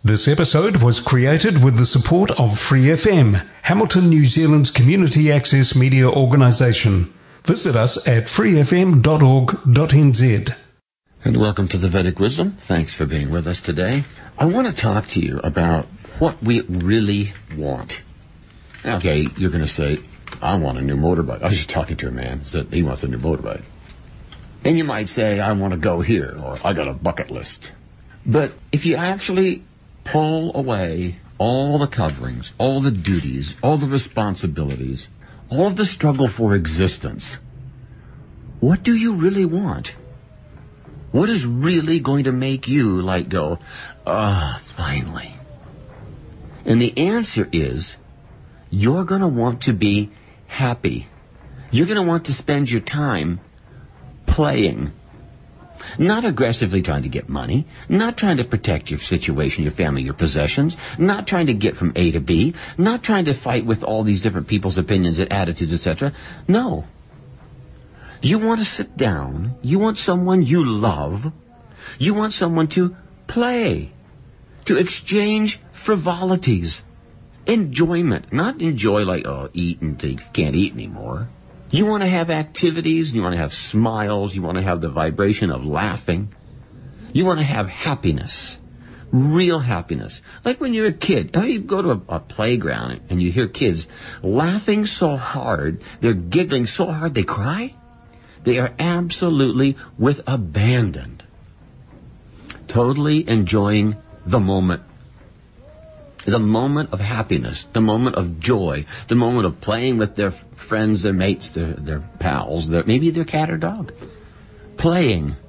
This episode was created with the support of Free FM, Hamilton, New Zealand's community access media organisation. Visit us at freefm.org.nz. And welcome to the Vedic Wisdom. Thanks for being with us today. I want to talk to you about what we really want. Okay, you're going to say, I want a new motorbike. I was just talking to a man who said he wants a new motorbike. And you might say, I want to go here, or I got a bucket list. But if you actually pull away all the coverings, all the duties, all the responsibilities, all of the struggle for existence, what do you really want? What is really going to make you go, finally? And the answer is, you're going to want to be happy. You're going to want to spend your time playing. Not aggressively trying to get money, not trying to protect your situation, your family, your possessions, not trying to get from A to B, not trying to fight with all these different people's opinions and attitudes, etc. No. You want to sit down, you want someone you love, you want someone to play, to exchange frivolities, enjoyment, not enjoy eat until you can't eat anymore. You want to have activities, you want to have smiles, you want to have the vibration of laughing. You want to have happiness, real happiness. Like when you're a kid, you go to a playground and you hear kids laughing so hard, they're giggling so hard they cry. They are absolutely with abandon, totally enjoying the moment. The moment of happiness, the moment of joy, the moment of playing with their friends, their mates, their pals, maybe their cat or dog. Playing.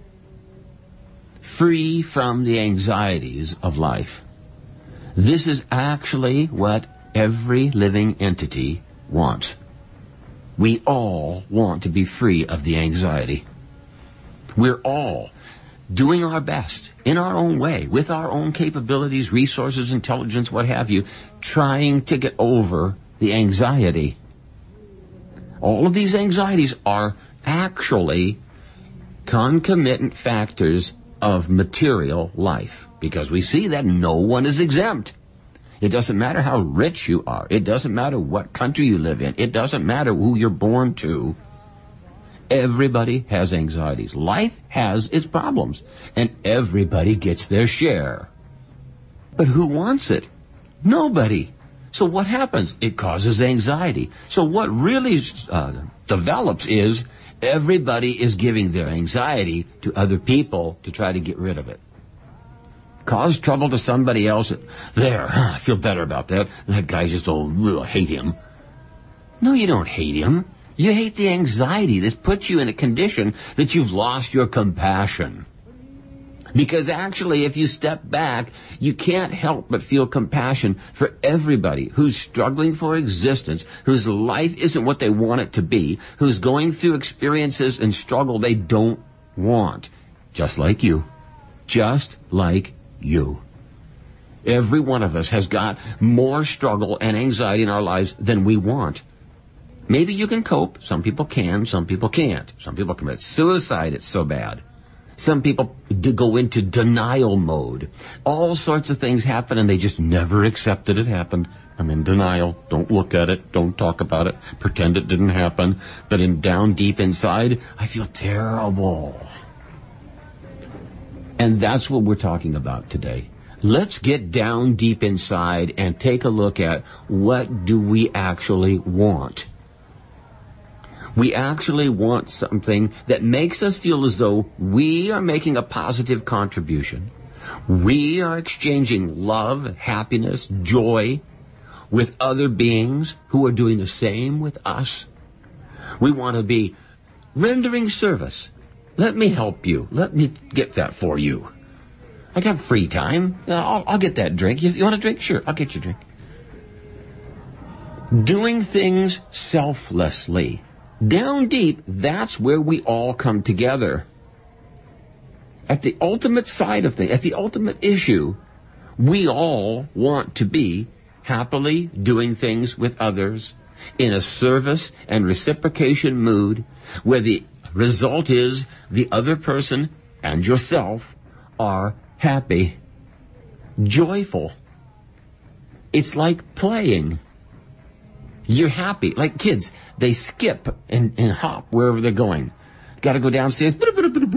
Free from the anxieties of life. This is actually what every living entity wants. We all want to be free of the anxiety. We're all doing our best, in our own way, with our own capabilities, resources, intelligence, what have you, trying to get over the anxiety. All of these anxieties are actually concomitant factors of material life, because we see that no one is exempt. It doesn't matter how rich you are. It doesn't matter what country you live in. It doesn't matter who you're born to. Everybody has anxieties. Life has its problems, and everybody gets their share. But who wants it? Nobody. So what happens? It causes anxiety. So what really develops is everybody is giving their anxiety to other people to try to get rid of it. Cause trouble to somebody else. I feel better about that. That guy just hate him. No, you don't hate him. You hate the anxiety that puts you in a condition that you've lost your compassion. Because actually, if you step back, you can't help but feel compassion for everybody who's struggling for existence, whose life isn't what they want it to be, who's going through experiences and struggle they don't want. Just like you. Just like you. Every one of us has got more struggle and anxiety in our lives than we want. Maybe you can cope. Some people can, some people can't. Some people commit suicide, it's so bad. Some people go into denial mode. All sorts of things happen and they just never accept that it happened. I'm in denial. Don't look at it. Don't talk about it. Pretend it didn't happen. But down deep inside, I feel terrible. And that's what we're talking about today. Let's get down deep inside and take a look at what do we actually want. We actually want something that makes us feel as though we are making a positive contribution. We are exchanging love, happiness, joy with other beings who are doing the same with us. We want to be rendering service. Let me help you. Let me get that for you. I got free time. I'll get that drink. You want a drink? Sure, I'll get you a drink. Doing things selflessly. Down deep, that's where we all come together. At the ultimate side of things, at the ultimate issue, we all want to be happily doing things with others in a service and reciprocation mood where the result is the other person and yourself are happy. joyful. It's like playing. You're happy. Like kids, they skip and hop wherever they're going. Got to go downstairs. Got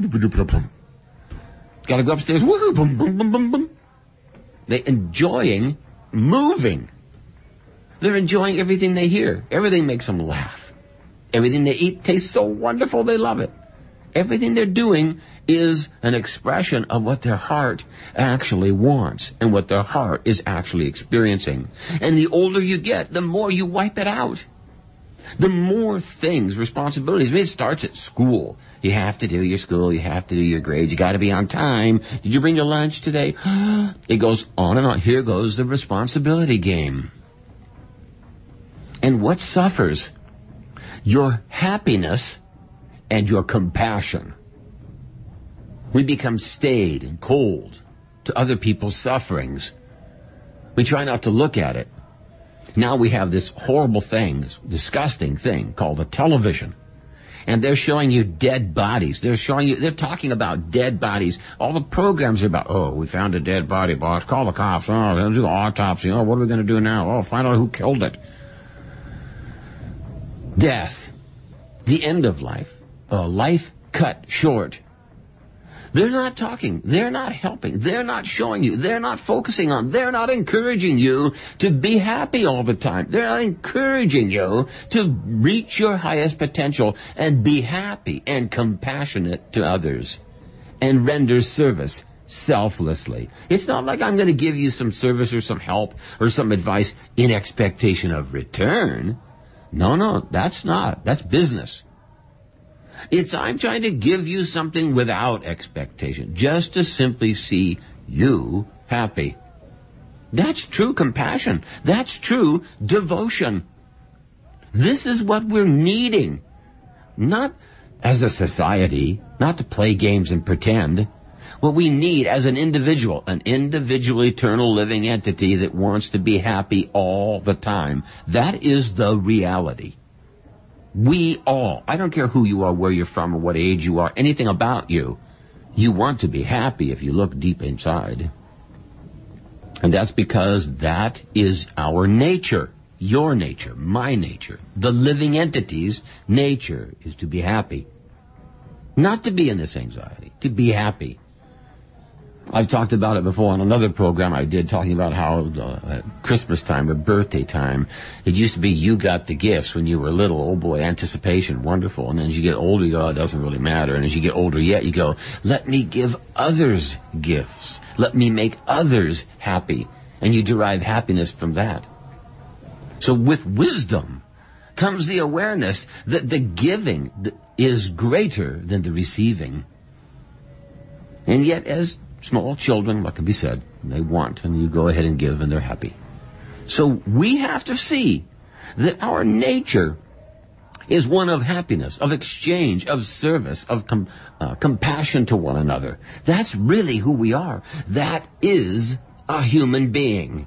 to go upstairs. Woohoo! Boom, boom, boom, boom, boom. They're enjoying moving. They're enjoying everything they hear. Everything makes them laugh. Everything they eat tastes so wonderful, they love it. Everything they're doing is an expression of what their heart actually wants and what their heart is actually experiencing. And the older you get, the more you wipe it out. The more things, responsibilities. It starts at school. You have to do your school. You have to do your grades. You got to be on time. Did you bring your lunch today? It goes on and on. Here goes the responsibility game. And what suffers? Your happiness and your compassion. We become staid and cold to other people's sufferings. We try not to look at it. Now we have this horrible thing, this disgusting thing called a television. And they're showing you dead bodies. They're talking about dead bodies. All the programs are about, oh, we found a dead body, boss. Call the cops. Oh, they'll do autopsy. Oh, what are we going to do now? Oh, find out who killed it. Death. The end of life. A life cut short. They're not talking. They're not helping. They're not showing you. They're not focusing on. They're not encouraging you to be happy all the time. They're not encouraging you to reach your highest potential and be happy and compassionate to others and render service selflessly. It's not like I'm going to give you some service or some help or some advice in expectation of return. No, that's not. That's business. I'm trying to give you something without expectation, just to simply see you happy. That's true compassion. That's true devotion. This is what we're needing. Not as a society, not to play games and pretend. What we need as an individual eternal living entity that wants to be happy all the time. That is the reality. We all, I don't care who you are, where you're from, or what age you are, anything about you. You want to be happy if you look deep inside. And that's because that is our nature. Your nature, my nature, the living entity's nature is to be happy. Not to be in this anxiety, to be happy. I've talked about it before on another program I did, talking about how at Christmas time or birthday time, it used to be you got the gifts when you were little. Oh boy, anticipation, wonderful. And then as you get older, you go, it doesn't really matter. And as you get older yet, you go, let me give others gifts. Let me make others happy. And you derive happiness from that. So with wisdom comes the awareness that the giving is greater than the receiving. And yet, as small children, what can be said? They want, and you go ahead and give, and they're happy. So we have to see that our nature is one of happiness, of exchange, of service, of compassion to one another. That's really who we are. That is a human being.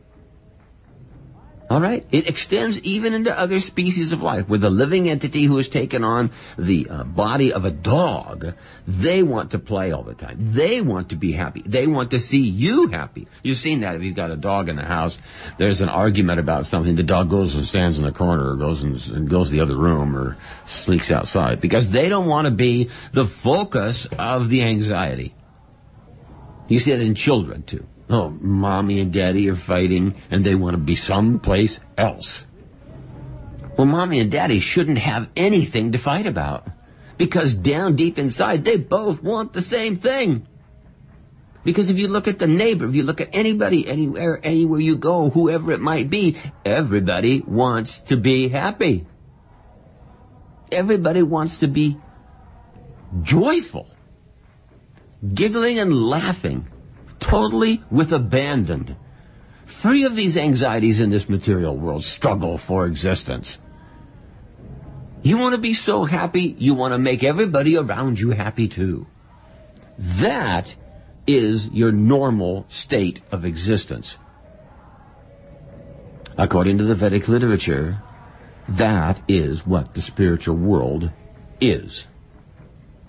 All right? It extends even into other species of life. With a living entity who has taken on the body of a dog, they want to play all the time. They want to be happy. They want to see you happy. You've seen that if you've got a dog in the house. There's an argument about something. The dog goes and stands in the corner or goes to the other room or sneaks outside because they don't want to be the focus of the anxiety. You see that in children, too. Oh, mommy and daddy are fighting, and they want to be someplace else. Well, mommy and daddy shouldn't have anything to fight about, because down deep inside, they both want the same thing. Because if you look at the neighbor, if you look at anybody, anywhere you go, whoever it might be, everybody wants to be happy. Everybody wants to be joyful, giggling and laughing, totally with abandon, free of these anxieties in this material world, struggle for existence. You want to be so happy, you want to make everybody around you happy too. That is your normal state of existence. According to the Vedic literature, that is what the spiritual world is.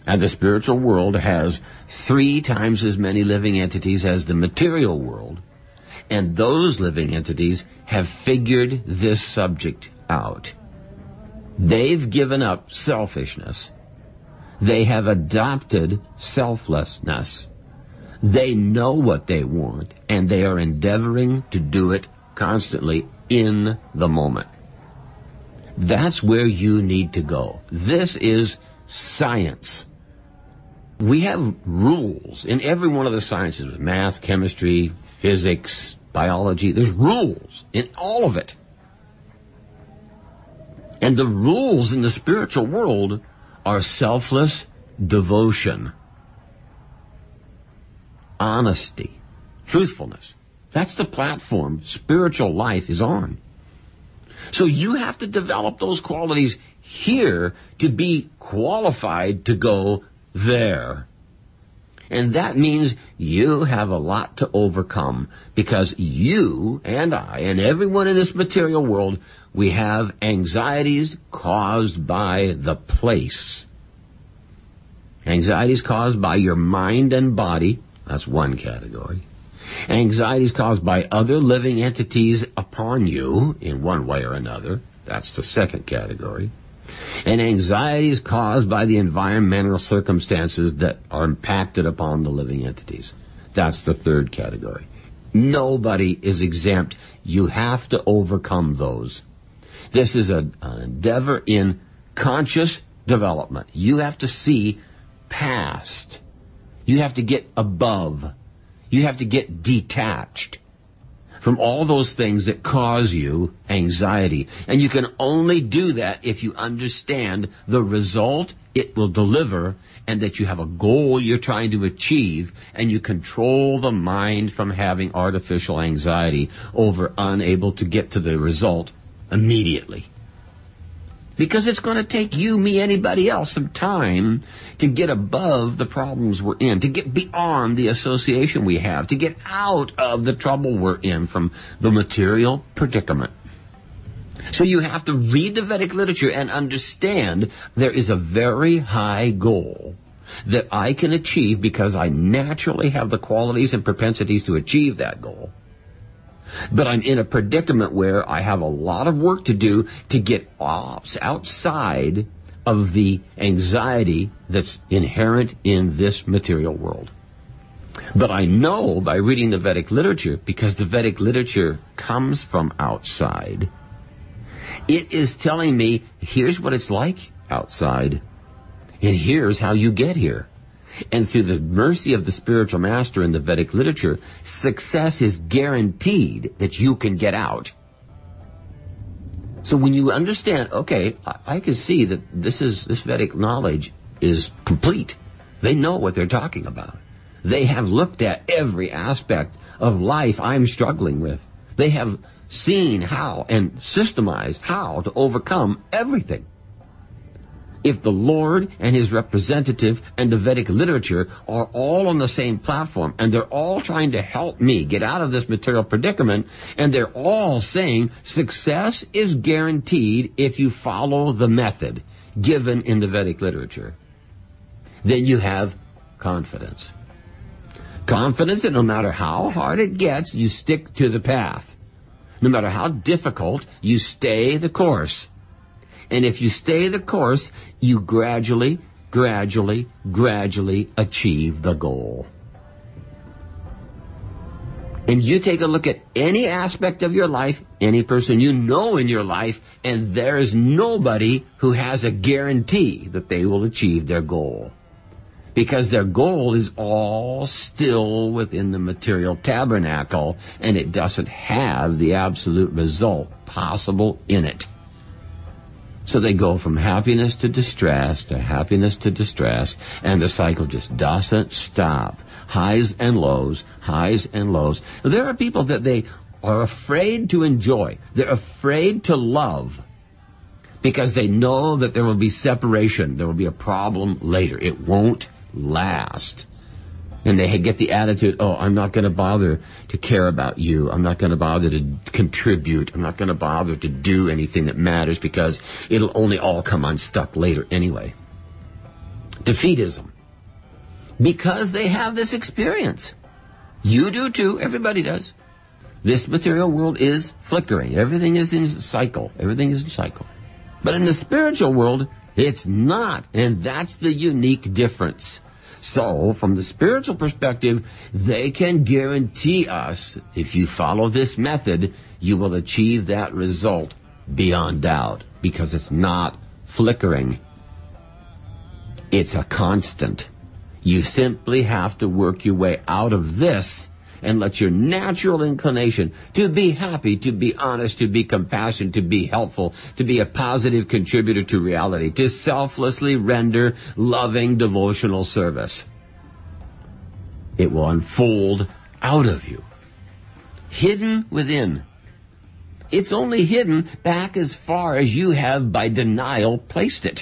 And the spiritual world has 3 times as many living entities as the material world. And those living entities have figured this subject out. They've given up selfishness. They have adopted selflessness. They know what they want, and they are endeavoring to do it constantly in the moment. That's where you need to go. This is science. We have rules in every one of the sciences, math, chemistry, physics, biology. There's rules in all of it. And the rules in the spiritual world are selfless devotion, honesty, truthfulness. That's the platform spiritual life is on. So you have to develop those qualities here to be qualified to go there. And that means you have a lot to overcome, because you and I and everyone in this material world, we have anxieties caused by the place. Anxieties caused by your mind and body. That's one category. Anxieties caused by other living entities upon you in one way or another. That's the second category. And anxieties caused by the environmental circumstances that are impacted upon the living entities. That's the third category. Nobody is exempt. You have to overcome those. This is an endeavor in conscious development. You have to see past. You have to get above. You have to get detached from all those things that cause you anxiety. And you can only do that if you understand the result it will deliver, and that you have a goal you're trying to achieve, and you control the mind from having artificial anxiety over unable to get to the result immediately. Because it's going to take you, me, anybody else some time to get above the problems we're in, to get beyond the association we have, to get out of the trouble we're in from the material predicament. So you have to read the Vedic literature and understand there is a very high goal that I can achieve because I naturally have the qualities and propensities to achieve that goal. But I'm in a predicament where I have a lot of work to do to get outside of the anxiety that's inherent in this material world. But I know by reading the Vedic literature, because the Vedic literature comes from outside, it is telling me, here's what it's like outside, and here's how you get here. And through the mercy of the spiritual master in the Vedic literature, success is guaranteed that you can get out. So when you understand, okay, I can see that this Vedic knowledge is complete. They know what they're talking about. They have looked at every aspect of life I'm struggling with. They have seen how and systemized how to overcome everything. If the Lord and his representative and the Vedic literature are all on the same platform, and they're all trying to help me get out of this material predicament, and they're all saying success is guaranteed if you follow the method given in the Vedic literature, then you have confidence. Confidence that no matter how hard it gets, you stick to the path. No matter how difficult, you stay the course. And if you stay the course, you gradually achieve the goal. And you take a look at any aspect of your life, any person you know in your life, and there is nobody who has a guarantee that they will achieve their goal. Because their goal is all still within the material tabernacle, and it doesn't have the absolute result possible in it. So they go from happiness to distress, and the cycle just doesn't stop. Highs and lows, highs and lows. There are people that they are afraid to enjoy. They're afraid to love because they know that there will be separation. There will be a problem later. It won't last. And they get the attitude, oh, I'm not going to bother to care about you. I'm not going to bother to contribute. I'm not going to bother to do anything that matters because it'll only all come unstuck later anyway. defeatism, because they have this experience. You do too. Everybody does. This material world is flickering. Everything is in cycle. Everything is in cycle. But in the spiritual world, it's not. And that's the unique difference. So, from the spiritual perspective, they can guarantee us, if you follow this method, you will achieve that result beyond doubt, because it's not flickering. It's a constant. You simply have to work your way out of this and let your natural inclination to be happy, to be honest, to be compassionate, to be helpful, to be a positive contributor to reality, to selflessly render loving devotional service. It will unfold out of you, hidden within. It's only hidden back as far as you have by denial placed it.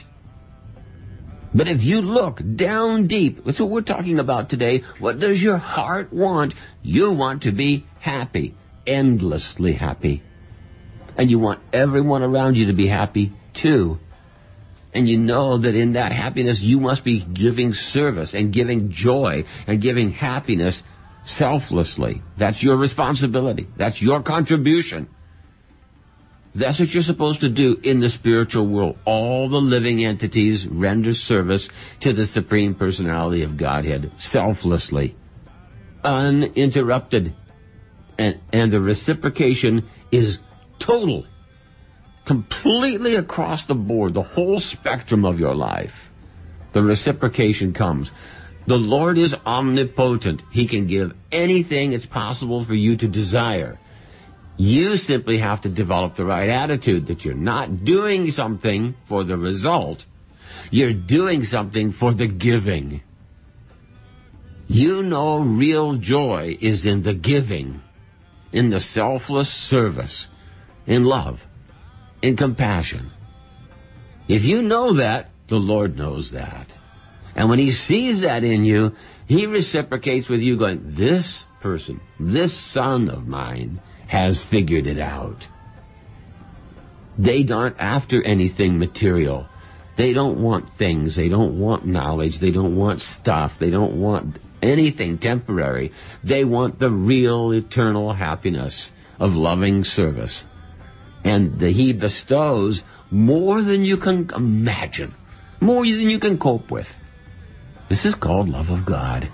But if you look down deep, that's what we're talking about today. What does your heart want? You want to be happy, endlessly happy. And you want everyone around you to be happy too. And you know that in that happiness, you must be giving service and giving joy and giving happiness selflessly. That's your responsibility. That's your contribution. That's what you're supposed to do in the spiritual world. All the living entities render service to the Supreme Personality of Godhead selflessly, uninterrupted. And the reciprocation is total, completely across the board, the whole spectrum of your life. The reciprocation comes. The Lord is omnipotent. He can give anything it's possible for you to desire. You simply have to develop the right attitude that you're not doing something for the result. You're doing something for the giving. You know real joy is in the giving, in the selfless service, in love, in compassion. If you know that, the Lord knows that. And when He sees that in you, He reciprocates with you going, this person, this son of mine, has figured it out. They aren't after anything material. They don't want things. They don't want knowledge. They don't want stuff. They don't want anything temporary. They want the real eternal happiness of loving service. And He bestows more than you can imagine, more than you can cope with. This is called love of God.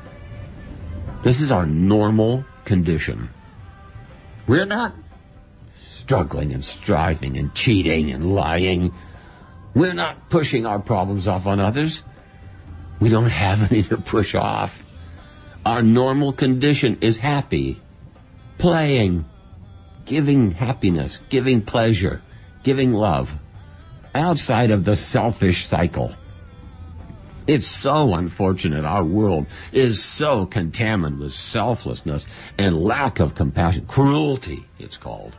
This is our normal condition. We're not struggling and striving and cheating and lying. We're not pushing our problems off on others. We don't have any to push off. Our normal condition is happy, playing, giving happiness, giving pleasure, giving love, outside of the selfish cycle. It's so unfortunate. Our world is so contaminated with selflessness and lack of compassion. Cruelty, it's called.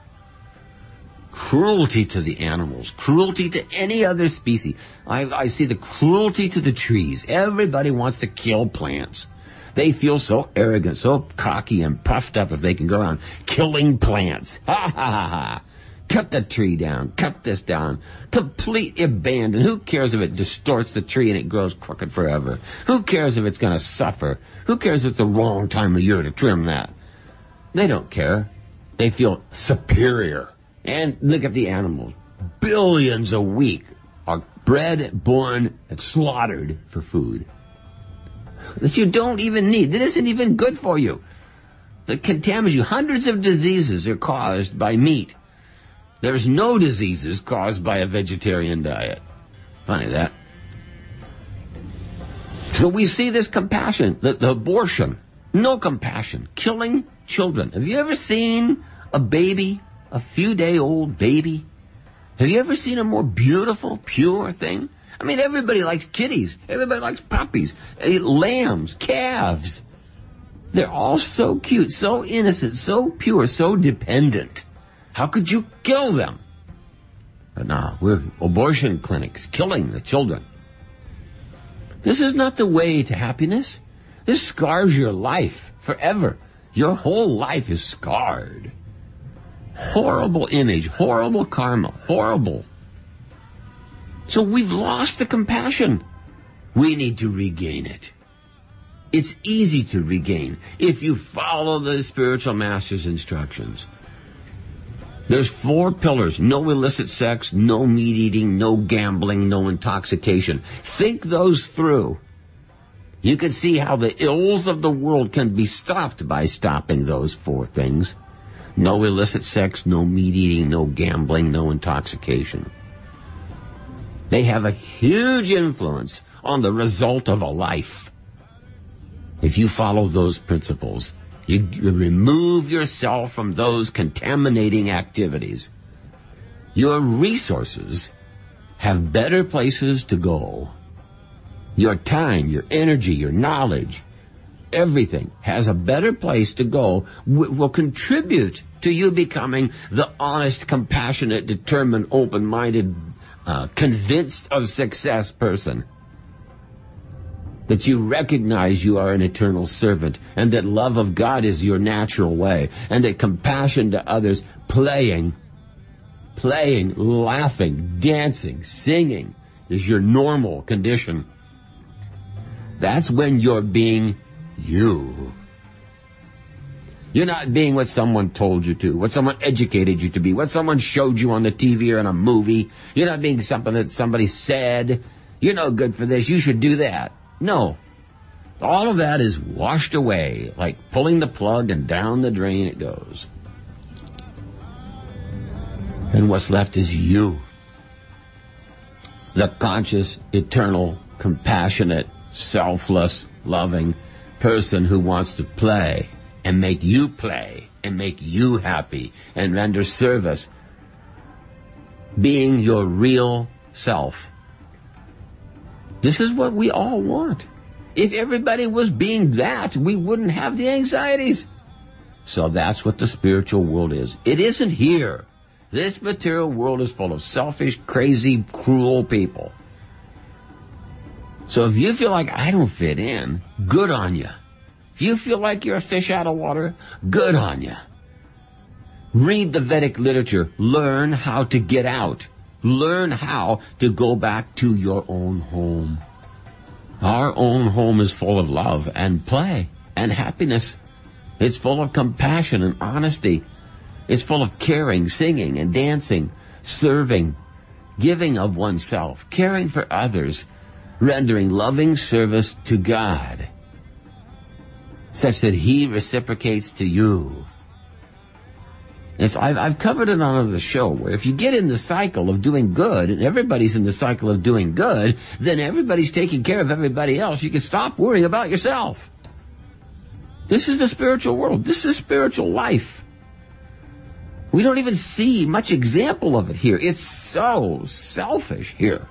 Cruelty to the animals. Cruelty to any other species. I see the cruelty to the trees. Everybody wants to kill plants. They feel so arrogant, so cocky and puffed up if they can go around killing plants. Ha ha ha ha. Cut the tree down. Cut this down. Complete abandon. Who cares if it distorts the tree and it grows crooked forever? Who cares if it's going to suffer? Who cares if it's the wrong time of year to trim that? They don't care. They feel superior. And look at the animals. Billions a week are bred, born, and slaughtered for food that you don't even need. That isn't even good for you. That contaminates you. Hundreds of diseases are caused by meat. There's no diseases caused by a vegetarian diet. Funny that. So we see this compassion, the abortion, no compassion, killing children. Have you ever seen a baby, a few-day-old baby? Have you ever seen a more beautiful, pure thing? I mean, everybody likes kitties. Everybody likes puppies, lambs, calves. They're all so cute, so innocent, so pure, so dependent. How could you kill them? But no, we're abortion clinics killing the children. This is not the way to happiness. This scars your life forever. Your whole life is scarred. Horrible image, horrible karma, horrible. So we've lost the compassion. We need to regain it. It's easy to regain if you follow the spiritual master's instructions. There's 4 pillars: no illicit sex, no meat eating, no gambling, no intoxication. Think those through. You can see how the ills of the world can be stopped by stopping those 4 things. No illicit sex, no meat eating, no gambling, no intoxication. They have a huge influence on the result of a life. If you follow those principles, you remove yourself from those contaminating activities. Your resources have better places to go. Your time, your energy, your knowledge, everything has a better place to go, will contribute to you becoming the honest, compassionate, determined, open-minded, convinced of success person. That you recognize you are an eternal servant, and that love of God is your natural way, and that compassion to others, playing, laughing, dancing, singing is your normal condition. That's when you're being you. You're not being what someone told you to, what someone educated you to be, what someone showed you on the TV or in a movie. You're not being something that somebody said, you're no good for this, you should do that. No. All of that is washed away, like pulling the plug and down the drain it goes. And what's left is you. The conscious, eternal, compassionate, selfless, loving person who wants to play and make you play and make you happy and render service. Being your real self. This is what we all want. If everybody was being that, we wouldn't have the anxieties. So that's what the spiritual world is. It isn't here. This material world is full of selfish, crazy, cruel people. So if you feel like I don't fit in, good on you. If you feel like you're a fish out of water, good on you. Read the Vedic literature. Learn how to get out. Learn how to go back to your own home. Our own home is full of love and play and happiness. It's full of compassion and honesty. It's full of caring, singing and dancing, serving, giving of oneself, caring for others, rendering loving service to God, such that He reciprocates to you. I've covered it on the show, where if you get in the cycle of doing good, and everybody's in the cycle of doing good, then everybody's taking care of everybody else. You can stop worrying about yourself. This is the spiritual world. This is spiritual life. We don't even see much example of it here. It's so selfish here.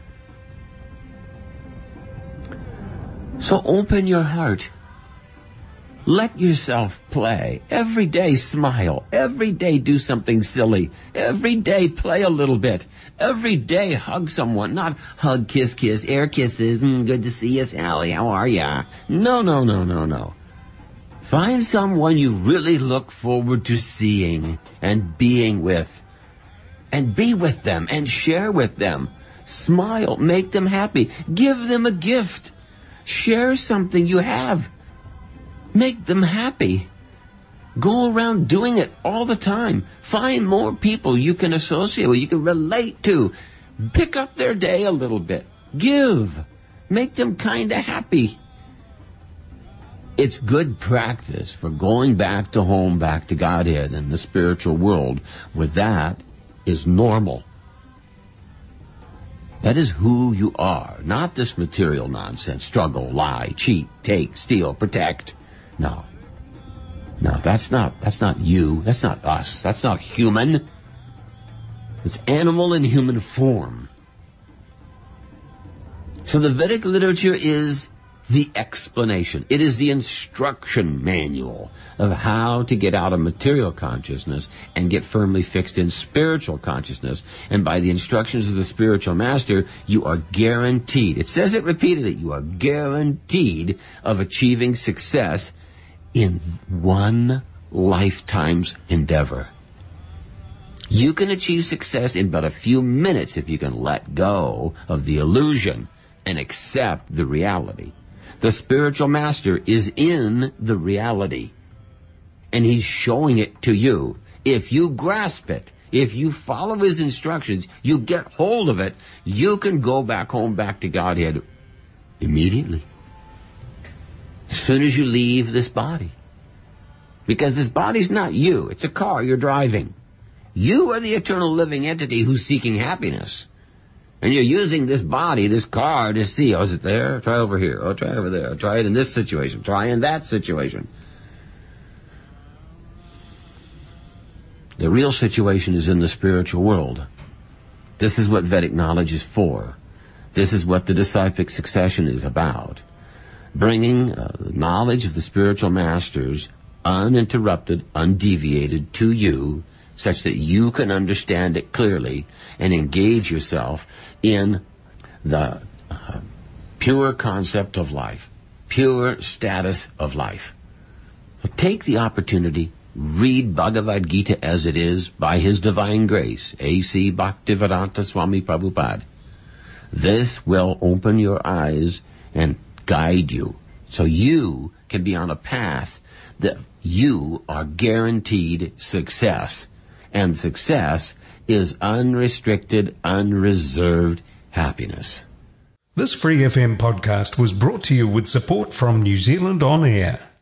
So open your heart. Let yourself play. Every day smile. Every day do something silly. Every day play a little bit. Every day hug someone. Not hug, kiss, air kisses. Good to see you, Sally. How are ya? No. Find someone you really look forward to seeing and being with. And be with them and share with them. Smile. Make them happy. Give them a gift. Share something you have. Make them happy. Go around doing it all the time. Find more people you can associate with, you can relate to. Pick up their day a little bit. Give. Make them kind of happy. It's good practice for going back to home, back to Godhead and the spiritual world. With that is normal. That is who you are, not this material nonsense. Struggle, lie, cheat, take, steal, protect. No, that's not you. That's not us. That's not human. It's animal in human form. So the Vedic literature is the explanation. It is the instruction manual of how to get out of material consciousness and get firmly fixed in spiritual consciousness. And by the instructions of the spiritual master, you are guaranteed, it says it repeatedly, you are guaranteed of achieving success in one lifetime's endeavor. You can achieve success in but a few minutes if you can let go of the illusion and accept the reality. The spiritual master is in the reality, and he's showing it to you. If you grasp it, if you follow his instructions, you get hold of it, you can go back home, back to Godhead immediately. As soon as you leave this body. Because this body's not you. It's a car you're driving. You are the eternal living entity who's seeking happiness. And you're using this body, this car, to see, oh, is it there? Try over here. Oh, try over there. Try it in this situation. Try in that situation. The real situation is in the spiritual world. This is what Vedic knowledge is for. This is what the disciplic succession is about. Bringing knowledge of the spiritual masters uninterrupted, undeviated to you, such that you can understand it clearly and engage yourself in the pure concept of life, pure status of life. So take the opportunity, read Bhagavad Gita as it is by His divine grace, A.C. Bhaktivedanta Swami Prabhupada. This will open your eyes and guide you so you can be on a path that you are guaranteed success. And success is unrestricted, unreserved happiness. This Free FM podcast was brought to you with support from New Zealand On Air.